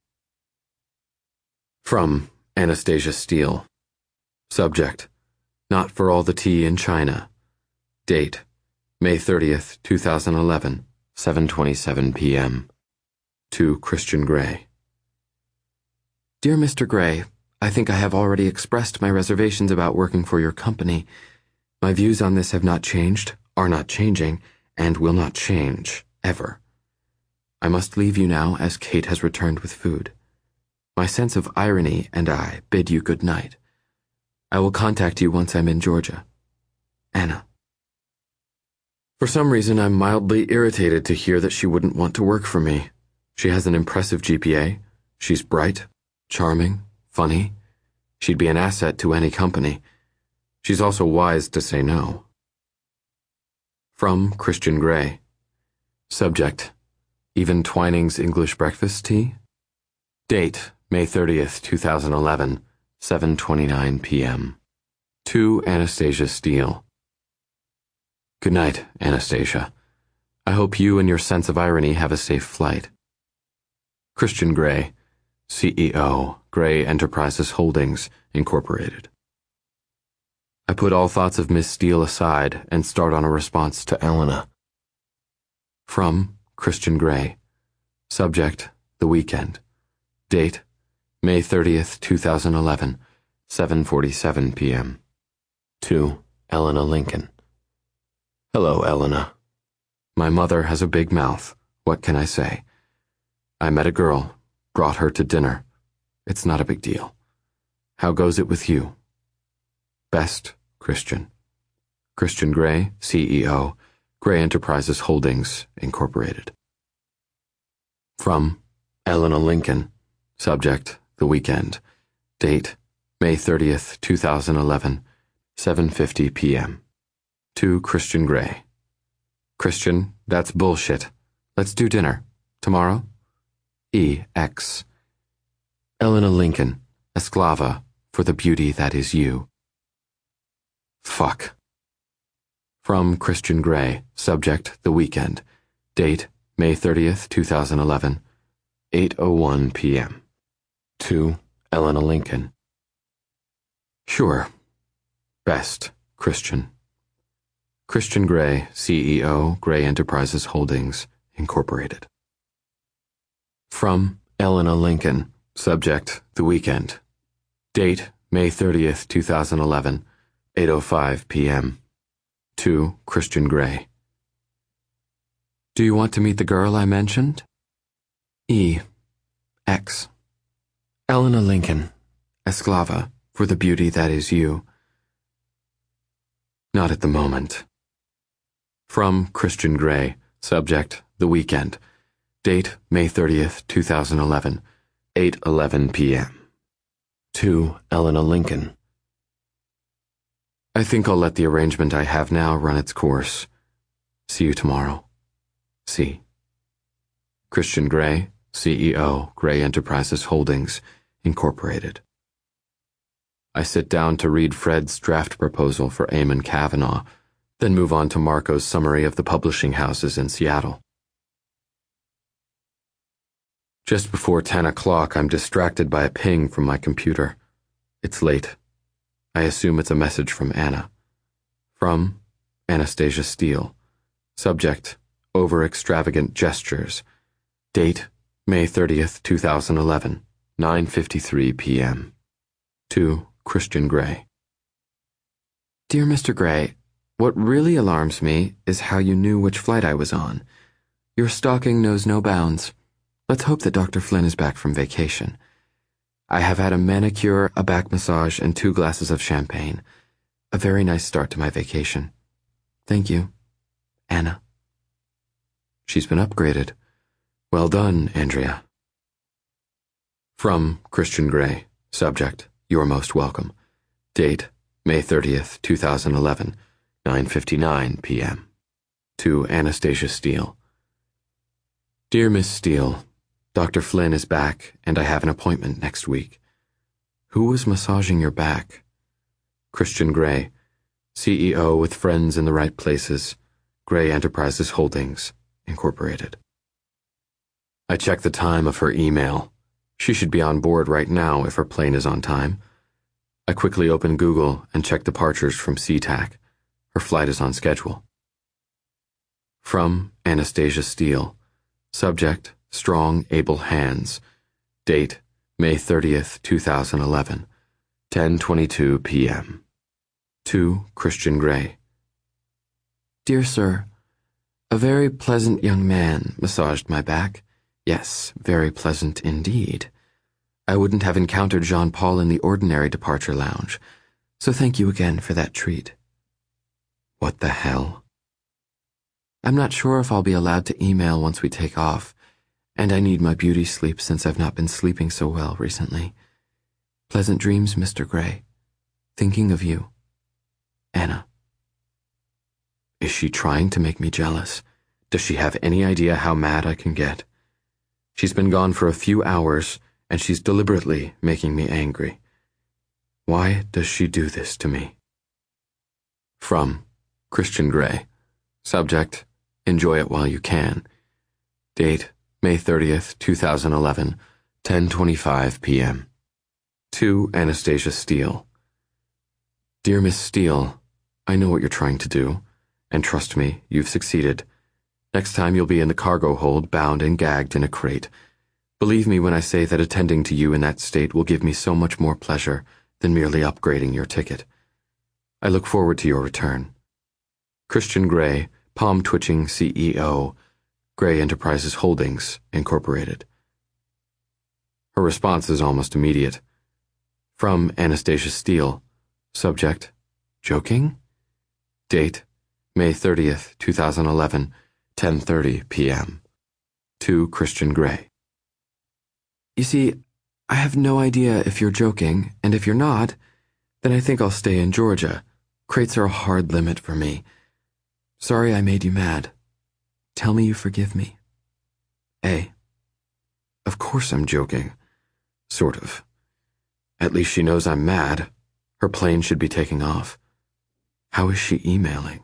From Anastasia Steele. Subject: Not for all the tea in China. Date: May 30th, 2011, 7:27 p.m. To Christian Grey. Dear Mr. Grey, I think I have already expressed my reservations about working for your company. My views on this have not changed, are not changing, and will not change, ever. I must leave you now, as Kate has returned with food. My sense of irony and I bid you good night. I will contact you once I'm in Georgia. Anna. For some reason, I'm mildly irritated to hear that she wouldn't want to work for me. She has an impressive GPA. She's bright, charming, funny. She'd be an asset to any company. She's also wise to say no. From Christian Grey. Subject: Even Twining's English breakfast tea? Date: May 30th, 2011, 7:29 p.m. To Anastasia Steele. Good night, Anastasia. I hope you and your sense of irony have a safe flight. Christian Grey, CEO, Grey Enterprises Holdings, Incorporated. I put all thoughts of Miss Steele aside and start on a response to Elena. From Christian Grey. Subject: The Weekend. Date: May 30th, 2011, 7:47 p.m. To Elena Lincoln. Hello, Elena. My mother has a big mouth. What can I say? I met a girl, brought her to dinner. It's not a big deal. How goes it with you? Best, Christian. Christian Grey, CEO, Grey Enterprises Holdings, Incorporated. From Elena Lincoln. Subject: The Weekend. Date: May 30th, 2011, 7:50 p.m. To Christian Grey. Christian, that's bullshit. Let's do dinner. Tomorrow? E.X. Elena Lincoln, Esclava, for the beauty that is you. Fuck. From Christian Grey. Subject: The Weekend. Date: May 30th, 2011, 8:01 p.m. To Elena Lincoln. Sure. Best, Christian. Christian Grey, CEO, Grey Enterprises Holdings, Incorporated. From Elena Lincoln. Subject: The Weekend. Date: May 30th, 2011, 8:05 p.m. To Christian Grey. Do you want to meet the girl I mentioned? E.X. Elena Lincoln, Esclava, for the beauty that is you. Not at the moment. From Christian Grey. Subject: The Weekend. Date: May 30th, 2011, 8:11 p.m. To Elena Lincoln. I think I'll let the arrangement I have now run its course. See you tomorrow. C. Christian Grey, CEO, Grey Enterprises Holdings, Incorporated. I sit down to read Fred's draft proposal for Eamon Kavanaugh, then move on to Marco's summary of the publishing houses in Seattle. Just before 10 o'clock, I'm distracted by a ping from my computer. It's late. I assume it's a message from Anna. From Anastasia Steele. Subject: Over-extravagant gestures. Date: May 30th, 2011, 9:53 p.m. To Christian Grey. Dear Mr. Grey, what really alarms me is how you knew which flight I was on. Your stalking knows no bounds. Let's hope that Dr. Flynn is back from vacation. I have had a manicure, a back massage, and 2 glasses of champagne. A very nice start to my vacation. Thank you. Anna. She's been upgraded. Well done, Andrea. From Christian Grey. Subject: You're most welcome. Date: May 30th, 2011, 9:59 p.m. To Anastasia Steele. Dear Miss Steele, Dr. Flynn is back, and I have an appointment next week. Who was massaging your back? Christian Grey, CEO with friends in the right places, Grey Enterprises Holdings, Incorporated. I check the time of her email. She should be on board right now if her plane is on time. I quickly open Google and check departures from SeaTac. Her flight is on schedule. From Anastasia Steele. Subject, strong, able hands. Date, May 30th, 2011. 10:22 p.m. To Christian Grey. Dear Sir, a very pleasant young man massaged my back. Yes, very pleasant indeed. I wouldn't have encountered Jean-Paul in the ordinary departure lounge, so thank you again for that treat. What the hell? I'm not sure if I'll be allowed to email once we take off, and I need my beauty sleep since I've not been sleeping so well recently. Pleasant dreams, Mr. Grey. Thinking of you. Anna. Is she trying to make me jealous? Does she have any idea how mad I can get? She's been gone for a few hours, and she's deliberately making me angry. Why does she do this to me? From Christian Grey. Subject, enjoy it while you can. Date, May 30th, 2011, 10:25 p.m. To Anastasia Steele. Dear Miss Steele, I know what you're trying to do, and trust me, you've succeeded. Next time you'll be in the cargo hold, bound and gagged in a crate. Believe me when I say that attending to you in that state will give me so much more pleasure than merely upgrading your ticket. I look forward to your return. Christian Grey, palm-twitching CEO, Grey Enterprises Holdings, Incorporated. Her response is almost immediate. From Anastasia Steele. Subject, joking? Date, May 30th, 2011, 10:30 p.m. To Christian Grey. You see, I have no idea if you're joking, and if you're not, then I think I'll stay in Georgia. Crates are a hard limit for me. Sorry I made you mad. Tell me you forgive me. A. Of course I'm joking. Sort of. At least she knows I'm mad. Her plane should be taking off. How is she emailing?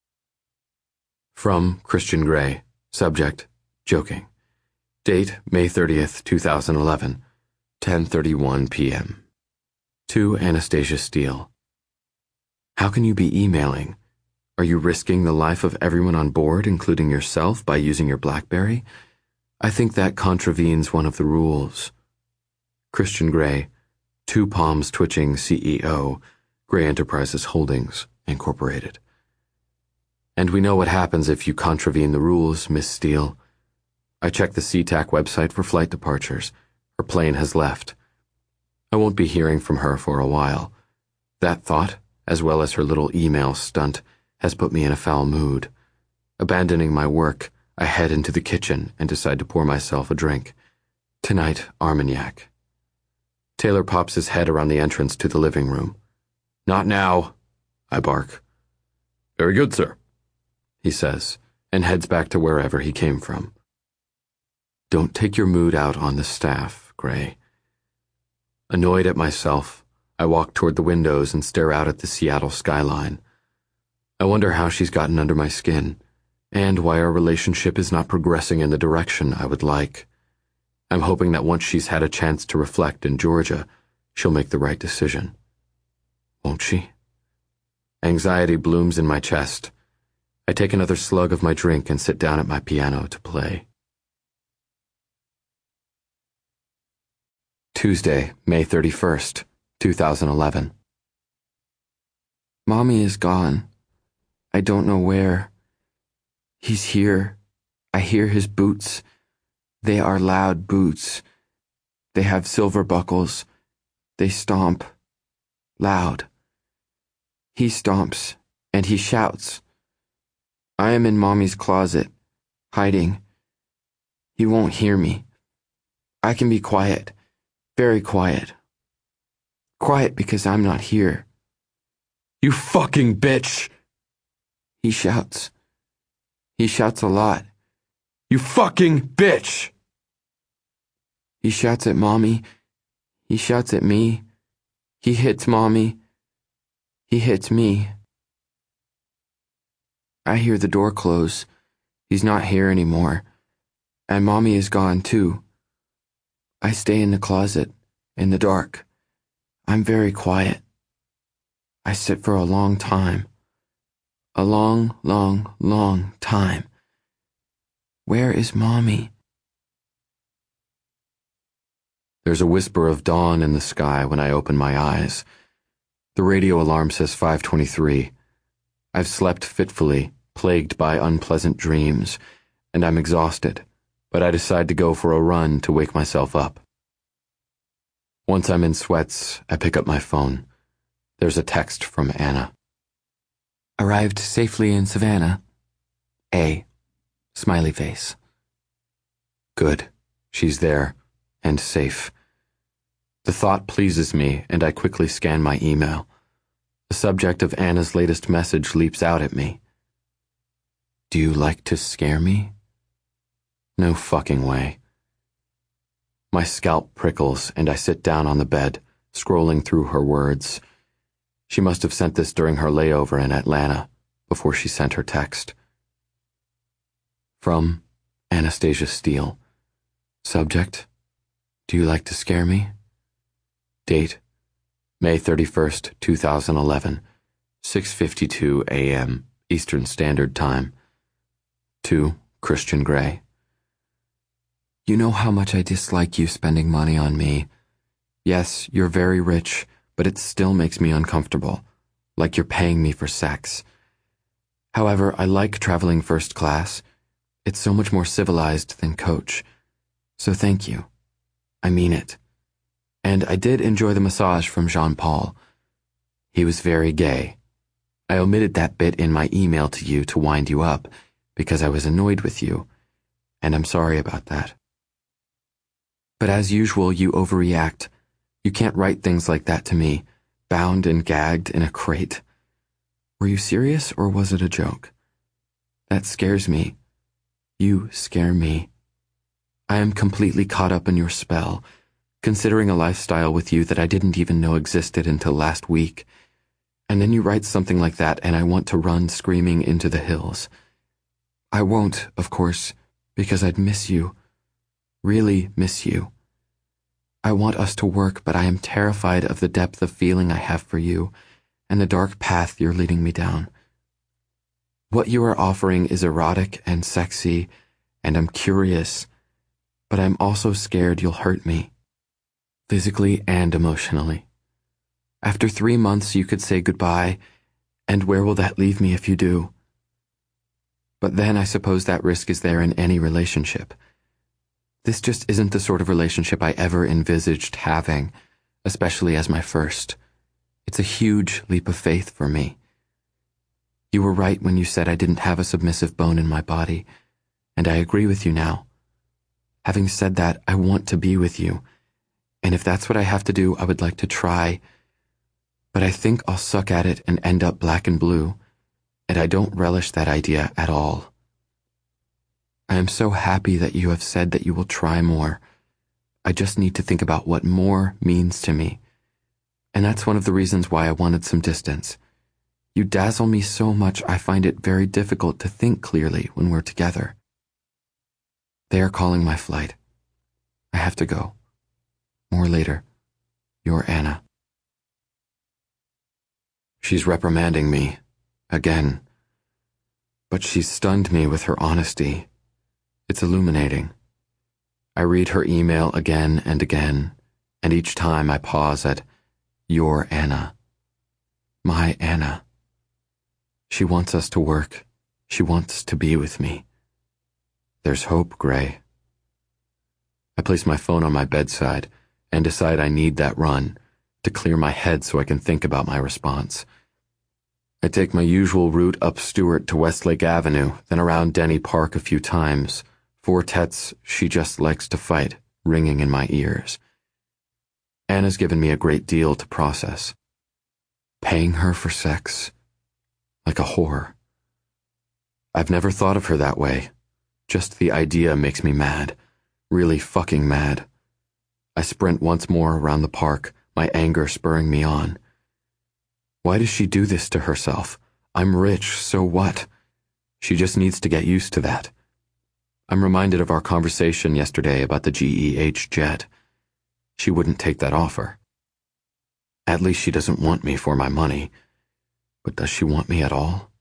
From Christian Grey. Subject, joking. Date, May 30th, 2011, 10:31 p.m. To Anastasia Steele. How can you be emailing? Are you risking the life of everyone on board, including yourself, by using your BlackBerry? I think that contravenes one of the rules. Christian Grey, two palms twitching CEO, Grey Enterprises Holdings, Incorporated. And we know what happens if you contravene the rules, Miss Steele. I checked the SeaTac website for flight departures. Her plane has left. I won't be hearing from her for a while. That thought, as well as her little email stunt, has put me in a foul mood. Abandoning my work, I head into the kitchen and decide to pour myself a drink. Tonight, Armagnac. Taylor pops his head around the entrance to the living room. Not now, I bark. Very good, sir, he says, and heads back to wherever he came from. Don't take your mood out on the staff, Grey. Annoyed at myself, I walk toward the windows and stare out at the Seattle skyline. I wonder how she's gotten under my skin, and why our relationship is not progressing in the direction I would like. I'm hoping that once she's had a chance to reflect in Georgia, she'll make the right decision. Won't she? Anxiety blooms in my chest. I take another slug of my drink and sit down at my piano to play. Tuesday, May 31st, 2011. Mommy is gone. I don't know where. He's here. I hear his boots. They are loud boots. They have silver buckles. They stomp. Loud. He stomps, and he shouts. I am in Mommy's closet, hiding. He won't hear me. I can be quiet, very quiet. Quiet because I'm not here. You fucking bitch! He shouts. He shouts a lot. You fucking bitch! He shouts at Mommy. He shouts at me. He hits Mommy. He hits me. I hear the door close. He's not here anymore. And Mommy is gone too. I stay in the closet, in the dark. I'm very quiet. I sit for a long time. A long, long, long time. Where is Mommy? There's a whisper of dawn in the sky when I open my eyes. The radio alarm says 5:23. I've slept fitfully, plagued by unpleasant dreams, and I'm exhausted, but I decide to go for a run to wake myself up. Once I'm in sweats, I pick up my phone. There's a text from Anna. Arrived safely in Savannah. A. Smiley face. Good. She's there, and safe. The thought pleases me, and I quickly scan my email. The subject of Anna's latest message leaps out at me. Do you like to scare me? No fucking way. My scalp prickles, and I sit down on the bed, scrolling through her words. She must have sent this during her layover in Atlanta, before she sent her text. From Anastasia Steele. Subject: Do you like to scare me? Date: May 31st, 2011, 6:52 a.m. Eastern Standard Time. To Christian Grey. You know how much I dislike you spending money on me. Yes, you're very rich, but it still makes me uncomfortable, like you're paying me for sex. However, I like traveling first class. It's so much more civilized than coach. So thank you. I mean it. And I did enjoy the massage from Jean-Paul. He was very gay. I omitted that bit in my email to you to wind you up, because I was annoyed with you, and I'm sorry about that. But as usual, you overreact. You can't write things like that to me, bound and gagged in a crate. Were you serious, or was it a joke? That scares me. You scare me. I am completely caught up in your spell, considering a lifestyle with you that I didn't even know existed until last week. And then you write something like that, and I want to run screaming into the hills. I won't, of course, because I'd miss you. Really miss you. I want us to work, but I am terrified of the depth of feeling I have for you, and the dark path you're leading me down. What you are offering is erotic and sexy, and I'm curious, but I'm also scared you'll hurt me, physically and emotionally. After 3 months, you could say goodbye, and where will that leave me if you do? But then I suppose that risk is there in any relationship. This just isn't the sort of relationship I ever envisaged having, especially as my first. It's a huge leap of faith for me. You were right when you said I didn't have a submissive bone in my body, and I agree with you now. Having said that, I want to be with you, and if that's what I have to do, I would like to try, but I think I'll suck at it and end up black and blue, and I don't relish that idea at all. I am so happy that you have said that you will try more. I just need to think about what more means to me, and that's one of the reasons why I wanted some distance. You dazzle me so much I find it very difficult to think clearly when we're together. They are calling my flight. I have to go. More later. Your Anna. She's reprimanding me. Again. But she's stunned me with her honesty. It's illuminating. I read her email again and again, and each time I pause at, Your Anna. My Anna. She wants us to work. She wants to be with me. There's hope, Gray. I place my phone on my bedside and decide I need that run to clear my head so I can think about my response. I take my usual route up Stewart to Westlake Avenue, then around Denny Park a few times, fortets she just likes to fight ringing in my ears. Anna's given me a great deal to process. Paying her for sex? Like a whore. I've never thought of her that way. Just the idea makes me mad. Really fucking mad. I sprint once more around the park, my anger spurring me on. Why does she do this to herself? I'm rich, so what? She just needs to get used to that. I'm reminded of our conversation yesterday about the GEH jet. She wouldn't take that offer. At least she doesn't want me for my money. But does she want me at all?